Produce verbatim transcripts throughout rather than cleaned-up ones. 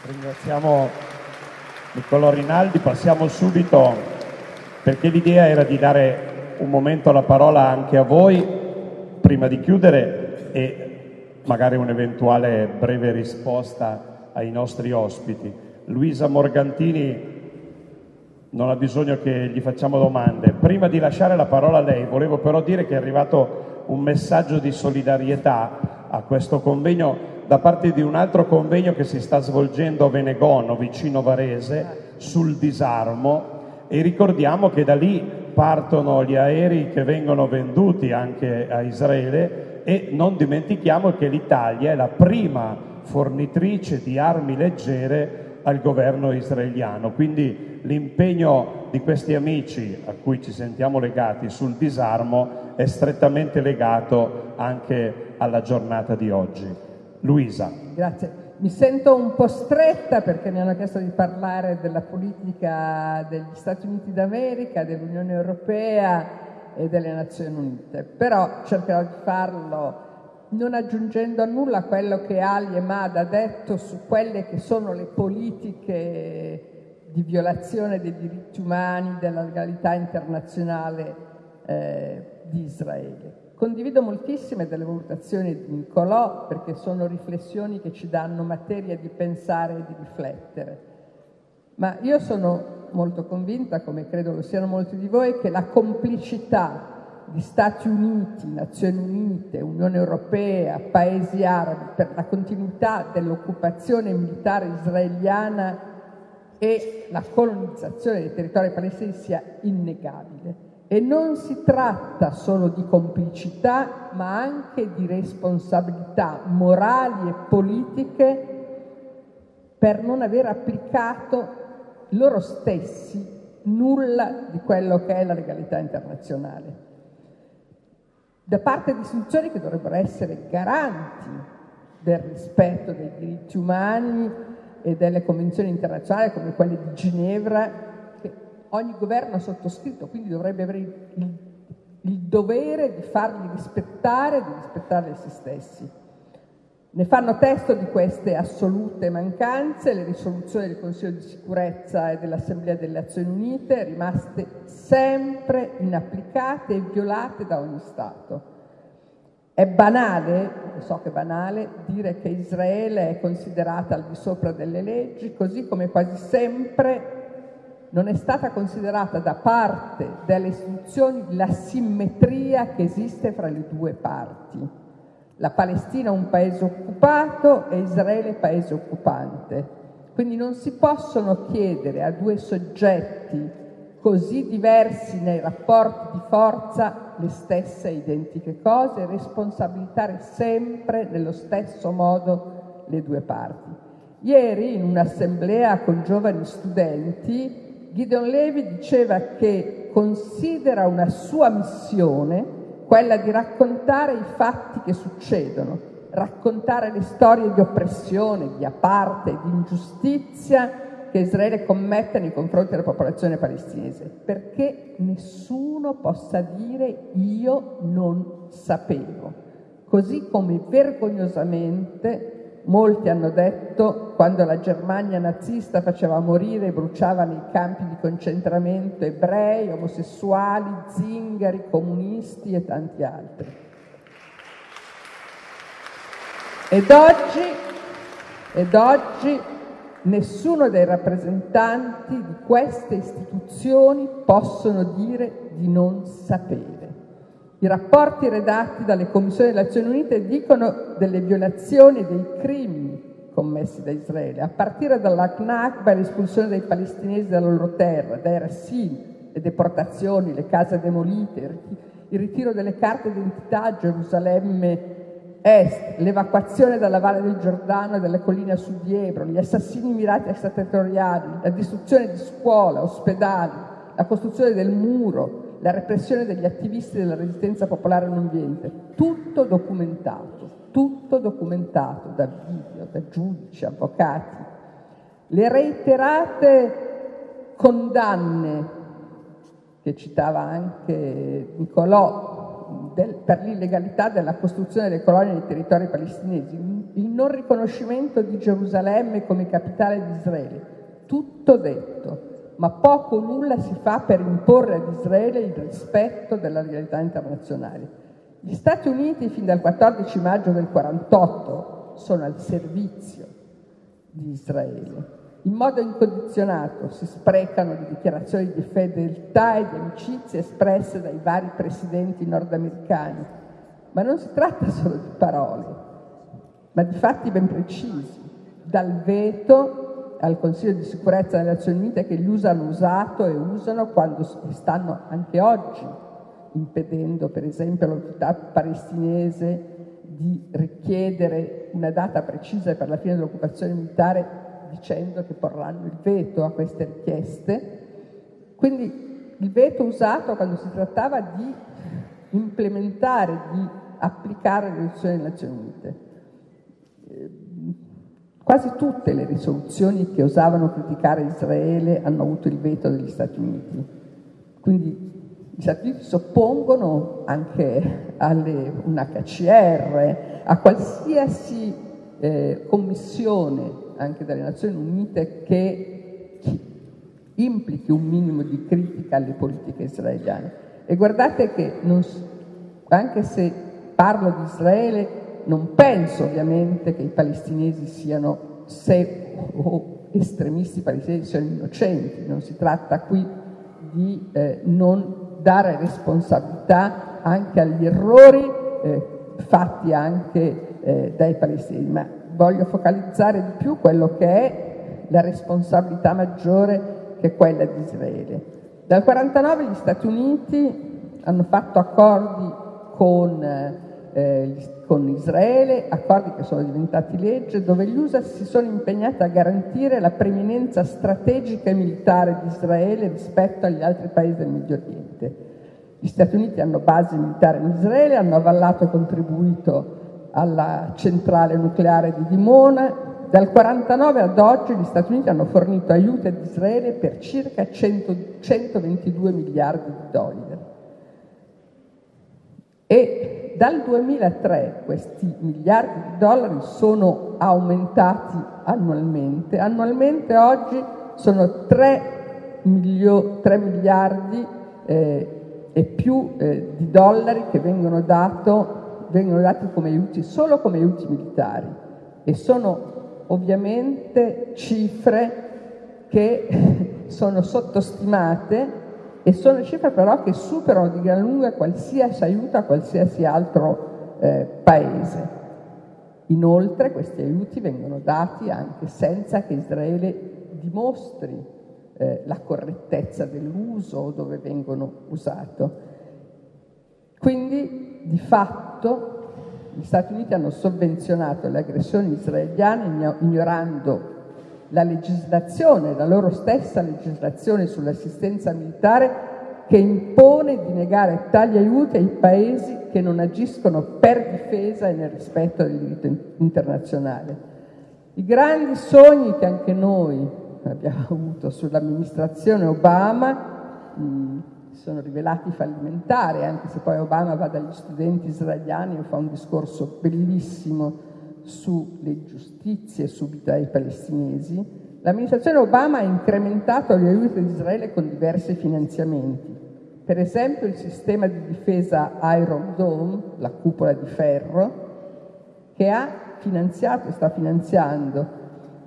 Ringraziamo Niccolò Rinaldi, passiamo subito, perché l'idea era di dare un momento la parola anche a voi prima di chiudere e magari un'eventuale breve risposta ai nostri ospiti. Luisa Morgantini non ha bisogno che gli facciamo domande. Prima di lasciare la parola a lei, volevo però dire che è arrivato un messaggio di solidarietà a questo convegno da parte di un altro convegno che si sta svolgendo a Venegono, vicino Varese, sul disarmo, e ricordiamo che da lì partono gli aerei che vengono venduti anche a Israele, e non dimentichiamo che l'Italia è la prima fornitrice di armi leggere al governo israeliano. Quindi l'impegno di questi amici a cui ci sentiamo legati sul disarmo è strettamente legato anche alla giornata di oggi. Luisa. Grazie. Mi sento un po' stretta perché mi hanno chiesto di parlare della politica degli Stati Uniti d'America, dell'Unione Europea e delle Nazioni Unite, però cercherò di farlo non aggiungendo a nulla quello che Ali Emad ha detto su quelle che sono le politiche di violazione dei diritti umani, della legalità internazionale eh, di Israele. Condivido moltissime delle valutazioni di Niccolò, perché sono riflessioni che ci danno materia di pensare e di riflettere. Ma io sono molto convinta, come credo lo siano molti di voi, che la complicità di Stati Uniti, Nazioni Unite, Unione Europea, Paesi arabi per la continuità dell'occupazione militare israeliana e la colonizzazione dei territori palestinesi sia innegabile. E non si tratta solo di complicità, ma anche di responsabilità morali e politiche per non aver applicato loro stessi nulla di quello che è la legalità internazionale. Da parte di istituzioni che dovrebbero essere garanti del rispetto dei diritti umani e delle convenzioni internazionali come quelle di Ginevra, ogni governo ha sottoscritto, quindi dovrebbe avere il, il, il dovere di farli rispettare e di rispettare essi stessi. Ne fanno testo di queste assolute mancanze le risoluzioni del Consiglio di sicurezza e dell'Assemblea delle Nazioni Unite, rimaste sempre inapplicate e violate da ogni Stato. È banale, so che è banale, dire che Israele è considerata al di sopra delle leggi, così come quasi sempre non è stata considerata da parte delle istituzioni la simmetria che esiste fra le due parti. La Palestina è un paese occupato e Israele è paese occupante. Quindi non si possono chiedere a due soggetti così diversi nei rapporti di forza le stesse identiche cose e responsabilizzare sempre nello stesso modo le due parti. Ieri in un'assemblea con giovani studenti Gideon Levy diceva che considera una sua missione quella di raccontare i fatti che succedono, raccontare le storie di oppressione, di apartheid, di ingiustizia che Israele commette nei confronti della popolazione palestinese, perché nessuno possa dire io non sapevo, così come vergognosamente molti hanno detto quando la Germania nazista faceva morire e bruciava nei campi di concentramento ebrei, omosessuali, zingari, comunisti e tanti altri. Ed oggi, ed oggi nessuno dei rappresentanti di queste istituzioni possono dire di non sapere. I rapporti redatti dalle commissioni delle Nazioni Unite dicono delle violazioni e dei crimini commessi da Israele, a partire dalla Nakba e l'espulsione dei palestinesi dalla loro terra, dai Rassin, le deportazioni, le case demolite, il ritiro delle carte d'identità a Gerusalemme Est, l'evacuazione dalla Valle del Giordano e dalle colline a sud di Ebro, gli assassini mirati extraterritoriali, la distruzione di scuole, ospedali, la costruzione del muro, la repressione degli attivisti della resistenza popolare non violenta, tutto documentato, tutto documentato da video, da giudici, avvocati. Le reiterate condanne che citava anche Niccolò del, per l'illegalità della costruzione delle colonie nei territori palestinesi, il non riconoscimento di Gerusalemme come capitale di Israele, tutto detto, ma poco o nulla si fa per imporre ad Israele il rispetto della legalità internazionale. Gli Stati Uniti fin dal quattordici maggio del quarantotto sono al servizio di Israele. In modo incondizionato si sprecano le dichiarazioni di fedeltà e di amicizia espresse dai vari presidenti nordamericani, ma non si tratta solo di parole, ma di fatti ben precisi, dal veto al Consiglio di sicurezza delle Nazioni Unite che gli U S A hanno usato e usano quando stanno anche oggi impedendo per esempio all'autorità palestinese di richiedere una data precisa per la fine dell'occupazione militare, dicendo che porranno il veto a queste richieste. Quindi il veto usato quando si trattava di implementare, di applicare le risoluzioni delle Nazioni Unite. Quasi tutte le risoluzioni che osavano criticare Israele hanno avuto il veto degli Stati Uniti. Quindi gli Stati Uniti si oppongono anche alle U N H C R, a qualsiasi eh, commissione anche dalle Nazioni Unite che implichi un minimo di critica alle politiche israeliane. E guardate che non, anche se parlo di Israele, non penso ovviamente che i palestinesi siano, se o estremisti palestinesi siano innocenti, non si tratta qui di eh, non dare responsabilità anche agli errori eh, fatti anche eh, dai palestinesi, ma voglio focalizzare di più quello che è la responsabilità maggiore, che è quella di Israele. Dal millenovecentoquarantanove gli Stati Uniti hanno fatto accordi con, eh, con Israele, accordi che sono diventati legge, dove gli U S A si sono impegnati a garantire la preminenza strategica e militare di Israele rispetto agli altri paesi del Medio Oriente. Gli Stati Uniti hanno basi militari in Israele, hanno avallato e contribuito alla centrale nucleare di Dimona. Dal millenovecentoquarantanove ad oggi gli Stati Uniti hanno fornito aiuti ad Israele per circa cento, centoventidue miliardi di dollari. E dal duemilatré questi miliardi di dollari sono aumentati annualmente. Annualmente oggi sono tre, milio, tre miliardi eh, e più eh, di dollari che vengono dato vengono dati come aiuti, solo come aiuti militari, e sono ovviamente cifre che sono sottostimate e sono cifre però che superano di gran lunga qualsiasi aiuto a qualsiasi altro eh, paese. Inoltre questi aiuti vengono dati anche senza che Israele dimostri eh, la correttezza dell'uso o dove vengono usati. Quindi, di fatto, gli Stati Uniti hanno sovvenzionato le aggressioni israeliane ignorando la legislazione, la loro stessa legislazione sull'assistenza militare, che impone di negare tali aiuti ai paesi che non agiscono per difesa e nel rispetto del diritto internazionale. I grandi sogni che anche noi abbiamo avuto sull'amministrazione Obama mh, sono rivelati fallimentari, anche se poi Obama va dagli studenti israeliani e fa un discorso bellissimo sulle giustizie subite ai palestinesi. L'amministrazione Obama ha incrementato gli aiuti di Israele con diversi finanziamenti. Per esempio il sistema di difesa Iron Dome, la cupola di ferro, che ha finanziato e sta finanziando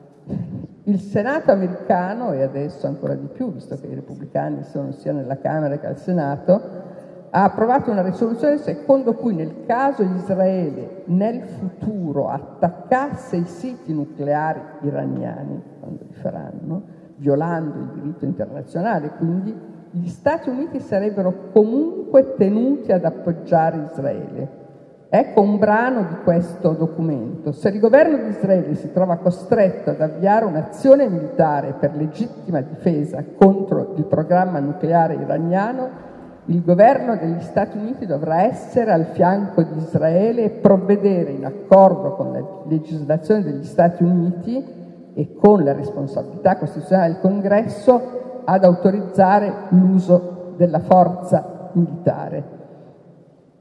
il Senato americano, e adesso ancora di più, visto che i repubblicani sono sia nella Camera che al Senato, ha approvato una risoluzione secondo cui nel caso Israele nel futuro attaccasse i siti nucleari iraniani, quando li faranno, violando il diritto internazionale, quindi gli Stati Uniti sarebbero comunque tenuti ad appoggiare Israele. Ecco un brano di questo documento. Se il governo di Israele si trova costretto ad avviare un'azione militare per legittima difesa contro il programma nucleare iraniano, il governo degli Stati Uniti dovrà essere al fianco di Israele e provvedere, in accordo con la legislazione degli Stati Uniti e con la responsabilità costituzionale del Congresso, ad autorizzare l'uso della forza militare.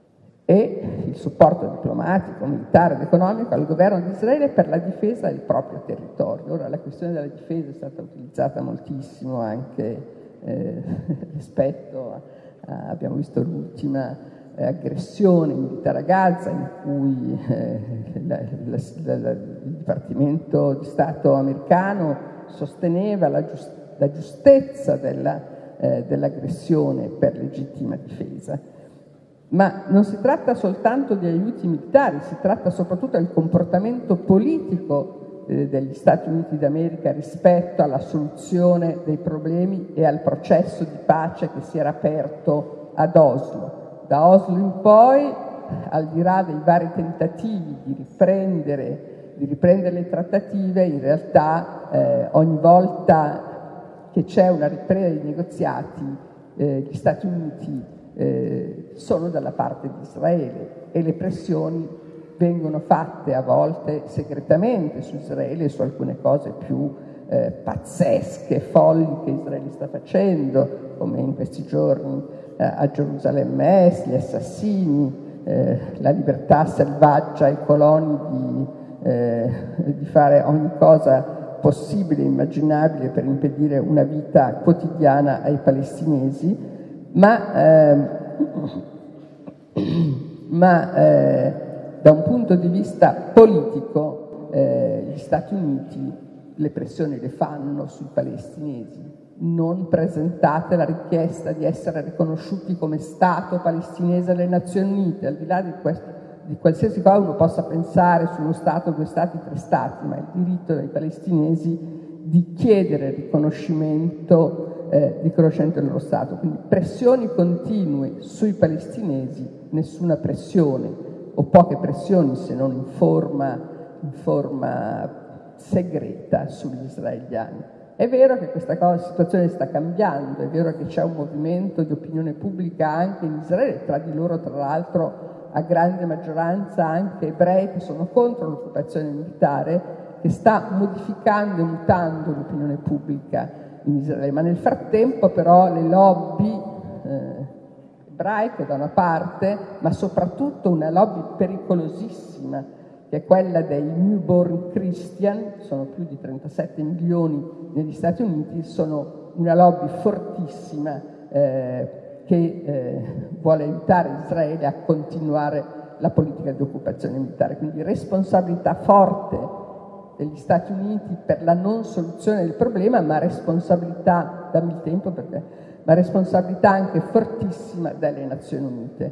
e il supporto diplomatico, militare ed economico al governo di Israele per la difesa del proprio territorio. Ora, la questione della difesa è stata utilizzata moltissimo anche eh, rispetto a, a, abbiamo visto l'ultima eh, aggressione militare a Gaza, in cui eh, la, la, la, la, il Dipartimento di Stato americano sosteneva la, giust, la giustezza della, eh, dell'aggressione per legittima difesa. Ma non si tratta soltanto di aiuti militari, si tratta soprattutto del comportamento politico eh, degli Stati Uniti d'America rispetto alla soluzione dei problemi e al processo di pace che si era aperto ad Oslo. Da Oslo in poi, al di là dei vari tentativi di riprendere, di riprendere le trattative, in realtà eh, ogni volta che c'è una ripresa dei negoziati, eh, gli Stati Uniti Eh, sono dalla parte di Israele e le pressioni vengono fatte a volte segretamente su Israele e su alcune cose più eh, pazzesche, folli che Israele sta facendo, come in questi giorni eh, a Gerusalemme Est, gli assassini, eh, la libertà selvaggia ai coloni di, eh, di fare ogni cosa possibile e immaginabile per impedire una vita quotidiana ai palestinesi. Ma, eh, ma eh, da un punto di vista politico eh, gli Stati Uniti le pressioni le fanno sui palestinesi. Non presentate la richiesta di essere riconosciuti come Stato palestinese alle Nazioni Unite, al di là di, questo, di qualsiasi cosa uno possa pensare su uno Stato, due Stati, tre Stati, ma il diritto dei palestinesi di chiedere riconoscimento Eh, di riconoscimento del loro Stato. Quindi pressioni continue sui palestinesi, nessuna pressione o poche pressioni se non in forma, in forma segreta sugli israeliani. È vero che questa cosa, situazione sta cambiando, è vero che c'è un movimento di opinione pubblica anche in Israele, tra di loro tra l'altro a grande maggioranza anche ebrei che sono contro l'occupazione militare, che sta modificando e mutando l'opinione pubblica in Israele, ma nel frattempo però le lobby eh, ebraiche da una parte, ma soprattutto una lobby pericolosissima che è quella dei newborn Christian, sono più di trentasette milioni negli Stati Uniti, sono una lobby fortissima eh, che eh, vuole aiutare Israele a continuare la politica di occupazione militare, quindi responsabilità forte degli Stati Uniti per la non soluzione del problema, ma responsabilità, dammi il tempo perché, ma responsabilità anche fortissima delle Nazioni Unite.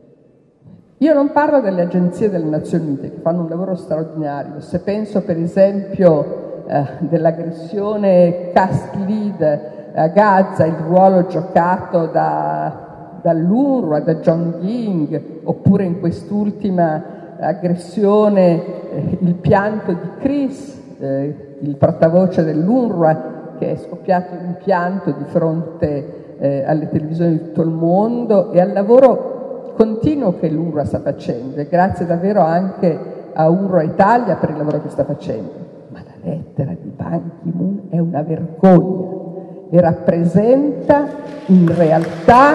Io non parlo delle agenzie delle Nazioni Unite che fanno un lavoro straordinario, se penso per esempio eh, dell'aggressione Cast Lead a Gaza, il ruolo giocato da, dall'UNRWA, da John Ging, oppure in quest'ultima aggressione, eh, il pianto di Chris, eh, il portavoce dell'UNRWA, che è scoppiato in pianto di fronte eh, alle televisioni di tutto il mondo e al lavoro continuo che l'UNRWA sta facendo, e grazie davvero anche a UNRWA Italia per il lavoro che sta facendo. Ma la lettera di Ban Ki-moon è una vergogna e rappresenta in realtà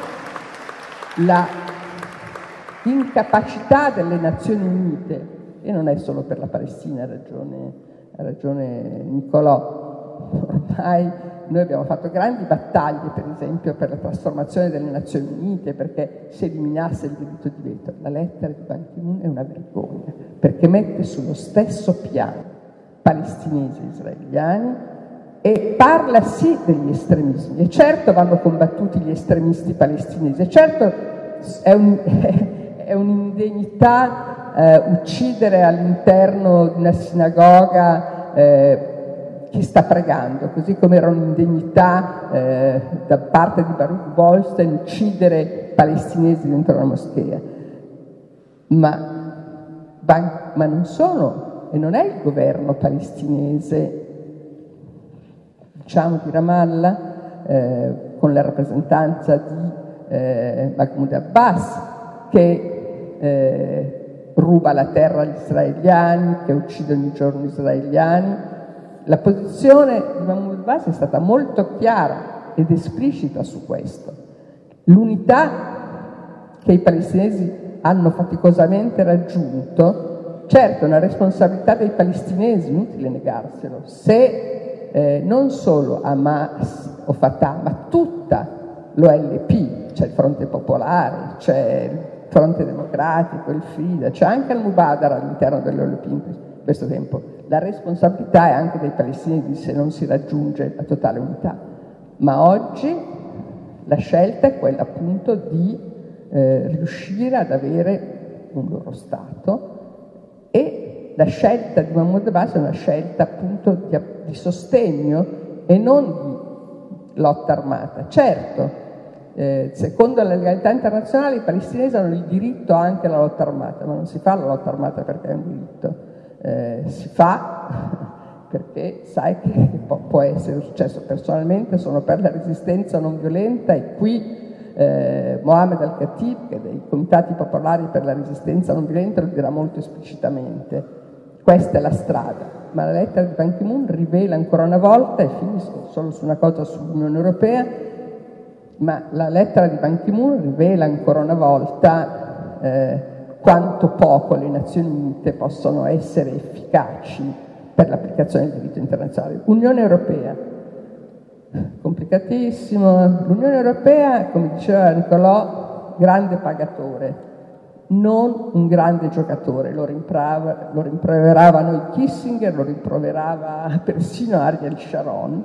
la incapacità delle Nazioni Unite, e non è solo per la Palestina, ha ragione, ha ragione Nicolò. Ormai noi abbiamo fatto grandi battaglie, per esempio, per la trasformazione delle Nazioni Unite, perché si eliminasse il diritto di veto. La lettera di Ban Ki-moon è una vergogna, perché mette sullo stesso piano palestinesi e israeliani e parla sì degli estremismi, e certo vanno combattuti gli estremisti palestinesi, e certo è un... è un'indegnità eh, uccidere all'interno di una sinagoga eh, chi sta pregando, così come era un'indegnità eh, da parte di Baruch Goldstein uccidere palestinesi dentro una moschea. Ma, ma non sono, e non è il governo palestinese, diciamo di Ramallah, eh, con la rappresentanza di eh, Mahmoud Abbas, che Eh, ruba la terra agli israeliani, che uccide ogni giorno gli israeliani. La posizione di Mahmoud Abbas è stata molto chiara ed esplicita su questo. L'unità che i palestinesi hanno faticosamente raggiunto, certo è una responsabilità dei palestinesi, inutile negarselo, se eh, non solo Hamas o Fatah, ma tutta l'O L P, c'è il Fronte Popolare, c'è il Fronte Democratico, il Fida, c'è anche il Mubarak all'interno dell'O L P in questo tempo. La responsabilità è anche dei palestinesi se non si raggiunge la totale unità. Ma oggi la scelta è quella appunto di eh, riuscire ad avere un loro Stato, e la scelta di Mahmoud Abbas è una scelta appunto di, di sostegno e non di lotta armata. Certo, Eh, secondo la legalità internazionale i palestinesi hanno il diritto anche alla lotta armata, ma non si fa la lotta armata perché è un diritto, eh, si fa perché sai che può, può essere successo. Personalmente sono per la resistenza non violenta e qui eh, Mohammed Al-Khatib, che è dei comitati popolari per la resistenza non violenta, lo dirà molto esplicitamente. Questa è la strada, ma la lettera di Ban Ki-moon rivela ancora una volta, e finisco solo su una cosa sull'Unione Europea, ma la lettera di Ban Ki-moon rivela ancora una volta eh, quanto poco le Nazioni Unite possono essere efficaci per l'applicazione del diritto internazionale. Unione Europea, complicatissimo. L'Unione Europea, come diceva Nicolò, grande pagatore, non un grande giocatore. Lo, rimprava, lo rimproverava noi Kissinger, lo rimproverava persino Ariel Sharon,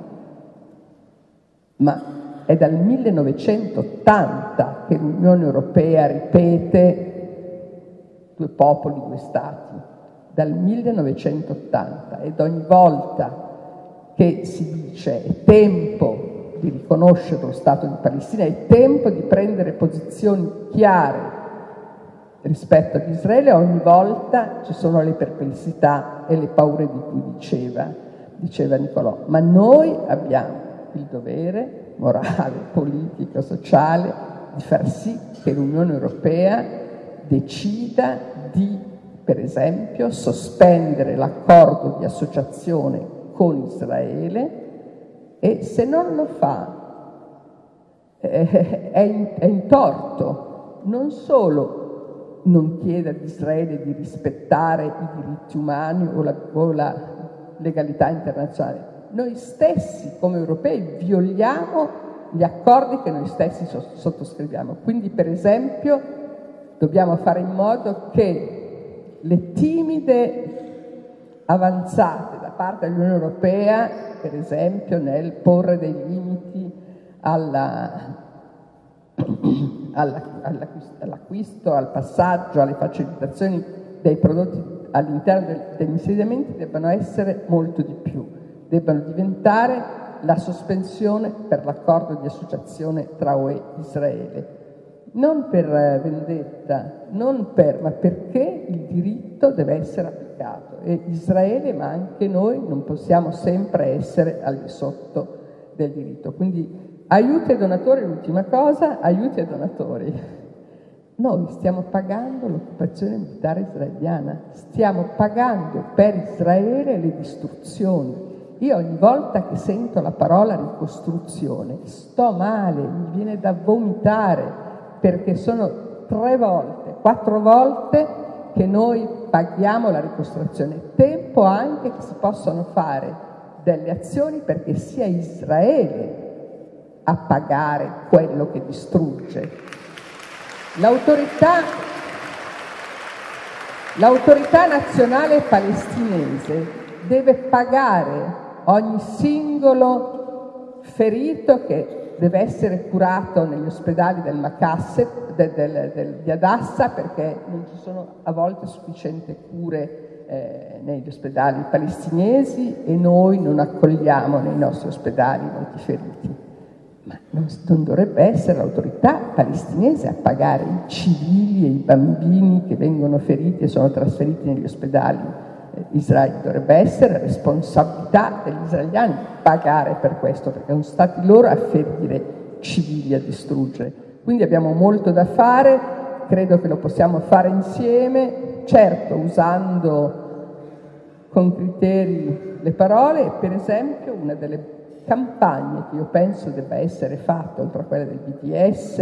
ma è dal millenovecentottanta che l'Unione Europea ripete due popoli, due stati, dal millenovecentottanta, ed ogni volta che si dice è tempo di riconoscere lo Stato di Palestina, è tempo di prendere posizioni chiare rispetto ad Israele, ogni volta ci sono le perplessità e le paure di cui diceva, diceva Nicolò. Ma noi abbiamo il dovere morale, politico, sociale di far sì che l'Unione Europea decida di, per esempio, sospendere l'accordo di associazione con Israele, e se non lo fa eh, è, in, è in torto. Non solo non chiede ad Israele di rispettare i diritti umani o la, o la legalità internazionale, noi stessi come europei violiamo gli accordi che noi stessi sottoscriviamo. Quindi, per esempio, dobbiamo fare in modo che le timide avanzate da parte dell'Unione Europea, per esempio nel porre dei limiti alla, all'acquisto, al passaggio, alle facilitazioni dei prodotti all'interno del, degli insediamenti, debbano essere molto di più. Debbano diventare la sospensione per l'accordo di associazione tra U E e Israele. Non per vendetta, non per, ma perché il diritto deve essere applicato. E Israele, ma anche noi, non possiamo sempre essere al di sotto del diritto. Quindi aiuti ai donatori, l'ultima cosa, aiuti ai donatori. Noi stiamo pagando l'occupazione militare israeliana, stiamo pagando per Israele le distruzioni. Io ogni volta che sento la parola ricostruzione sto male, mi viene da vomitare, perché sono tre volte, quattro volte che noi paghiamo la ricostruzione. Tempo anche che si possano fare delle azioni perché sia Israele a pagare quello che distrugge. L'autorità, l'autorità nazionale palestinese deve pagare ogni singolo ferito che deve essere curato negli ospedali del Makasset, del, del, del, di Adassa, perché non ci sono a volte sufficienti cure eh, negli ospedali palestinesi, e noi non accogliamo nei nostri ospedali molti feriti. Ma non, non dovrebbe essere l'autorità palestinese a pagare i civili e i bambini che vengono feriti e sono trasferiti negli ospedali Israele. Dovrebbe essere responsabilità degli israeliani pagare per questo, perché sono stati loro a ferire civili, a distruggere. Quindi abbiamo molto da fare, credo che lo possiamo fare insieme, certo usando con criteri le parole. Per esempio, una delle campagne che io penso debba essere fatta, oltre a quella del B D S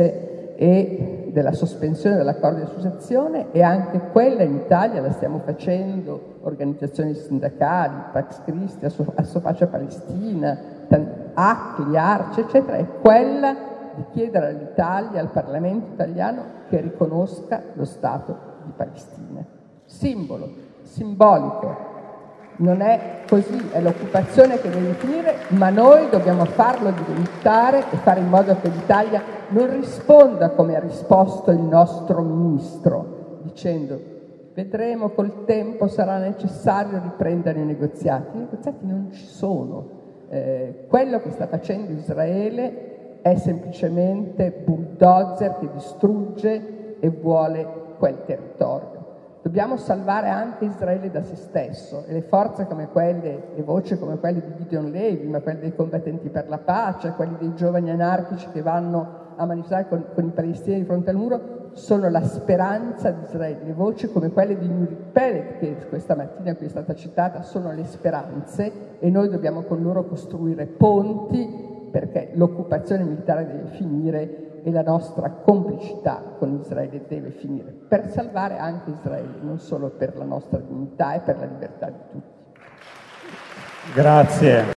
e della sospensione dell'accordo di associazione, e anche quella in Italia la stiamo facendo, organizzazioni sindacali, Pax Christi, Assopaccia Palestina, A C L I, ARCE, eccetera, è quella di chiedere all'Italia, al Parlamento italiano, che riconosca lo Stato di Palestina. Simbolo, simbolico. Non è così, è l'occupazione che deve finire, ma noi dobbiamo farlo diventare e fare in modo che l'Italia non risponda come ha risposto il nostro ministro, dicendo vedremo col tempo, sarà necessario riprendere i negoziati. I negoziati non ci sono. Eh, quello che sta facendo Israele è semplicemente bulldozer che distrugge e vuole quel territorio. Dobbiamo salvare anche Israele da se stesso, e le forze come quelle, le voci come quelle di Gideon Levi, ma quelle dei combattenti per la pace, quelli dei giovani anarchici che vanno a manifestare con, con i palestinesi di fronte al muro, sono la speranza di Israele. Le voci come quelle di Nuri Peled, che questa mattina qui è stata citata, sono le speranze, e noi dobbiamo con loro costruire ponti, perché l'occupazione militare deve finire e la nostra complicità con Israele deve finire, per salvare anche Israele, non solo per la nostra dignità e per la libertà di tutti. Grazie.